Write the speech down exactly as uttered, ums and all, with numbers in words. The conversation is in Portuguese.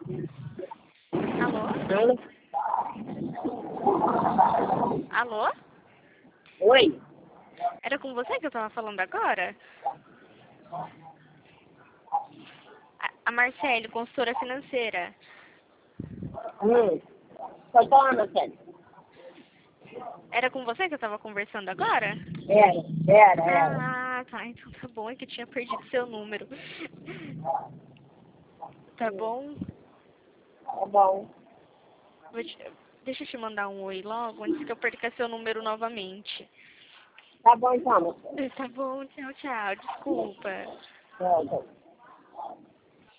Alô? Alô? Alô? Oi? Era com você que eu tava falando agora? A, a Marcele, consultora financeira. Hum. Pode falar, Marcelo. Era com você que eu tava conversando agora? Era, era, era. Ah, tá. Então tá bom. É que eu tinha perdido seu número. Tá bom? Tá bom. Vou te- Deixa eu te mandar um oi logo, antes que eu perca seu número novamente. Tá bom então, Marcelo. Tá bom, tchau, tchau. Desculpa. Tchau, tchau.